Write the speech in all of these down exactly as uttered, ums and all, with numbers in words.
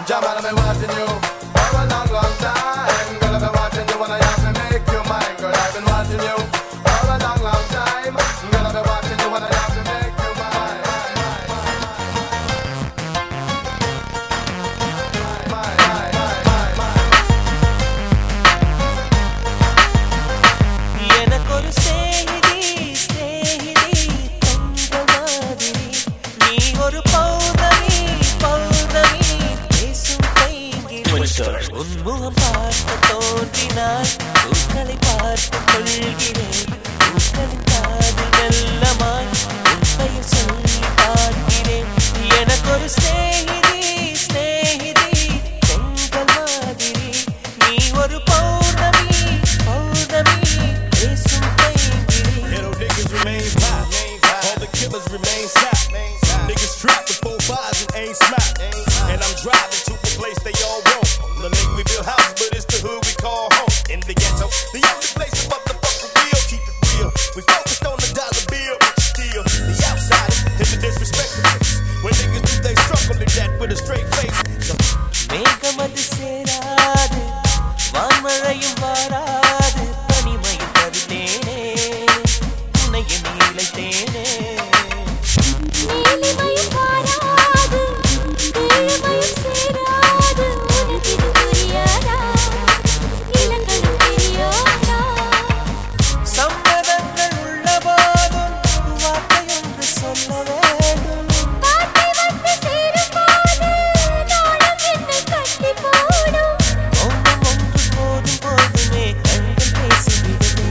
Jam, I've been watching you for a long, long time. Girl, I've been watching you and I have to make you mine. Girl, I've been watching you for a long, long time. Girl, I've been watching you and I have to make you mine. எனக்கொரு ஸ்நேகிதி ஸ்நேகிதி தங்க மாதிரி நீ ஒரு பௌர்ணமி பௌர்ணமி பேசும் பைங்கிரி உன்முகம் பார்த்து தோன்றினாய் பூக்களை பார்த்து கொள்கிறேன் பூக்களின் காதில் மெல்லமாய் உண்மையை சொல்லி பார்க்கிறேன் எனக்கொரு ஸ்நேகிதி ஸ்நேகிதி தங்க மாதிரி நீ ஒரு பௌர்ணமி பௌர்ணமி பேசும் பைங்கிரி Ghetto niggas remain pop. All the killers remain stop. Niggas strapped with four fives and ain't smart. And I'm driving to a place they all want. The lake we build house, but it's the hood we call home. In the ghetto, the only place a motherfucker real. Keep it real. We focused on the dollar bill, but still the outsiders and the disrespectful. When niggas do they struggle to that with a straight face. So மேகமது சேராது வான்மழையும் வாராது தனிமையில் தருத்தேனே உன்னைய நீளைத்தேனே நீலிமயம் பாராது கீழ்மயம் சேராது உனக்கு இது புரியாதா இளங்களும் தெரியாதா சம்மதங்கள் உள்ள போதும் வார்த்தையொன்று சொல்ல வேண்டும் பாட்டி வந்து சேரும் போது நாளும் என்னை கட்டி போடும் மௌனம் ஒன்று போதும் போதுமே கண்கள் பேசிவிடுமே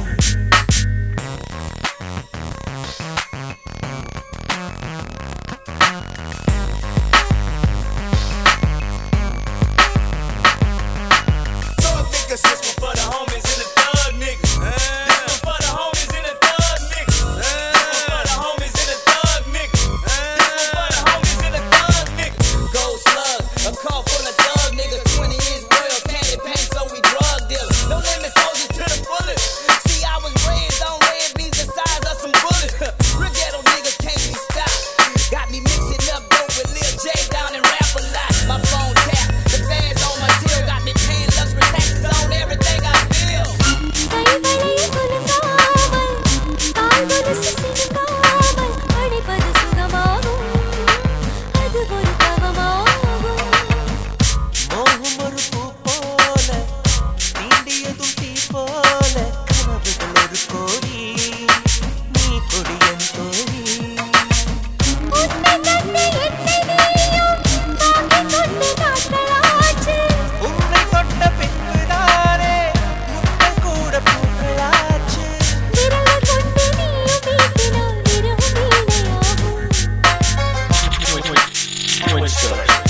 thug niggas, this one for the homies and the thug niggas. This one for the homies and the thug niggas. This one for the homies and the thug niggas. This one for the homies and the thug niggas. Gold slug, a car full of thug niggas, twenty inch royal candy paint, so we drug dealers. No limit soldiers to the fullest. See, I was raised on red beans the size of some bullets. Real ghetto niggas can't be stopped. Got me mixing up dope with Lil J down and rap a lot. My phone tap, the fans on my tail, got me paying luxury taxes on everything I feel. கைவளையை குலுங்காமல் கால் கொலுசு சினுங்காமல் அழைப்பது சுகமாகும் அது ஒரு தவமாகும் மோகம் ஒரு பூ போல தீண்டியதும் தீ போல கனவுகள் ஒரு கோடி நீ கொடியன் தோழி உன்னை கண்டு என்னை நீயும் வாங்கிக் கொண்டு நாட்களாச்சு உன்னை தொட்ட பின்புதானே முத்தம் கூட பூக்களாச்சு விரல்கள் கொண்டு நீயும் வீட்டினால் விரகும் வீணையாகும் Twin Stars.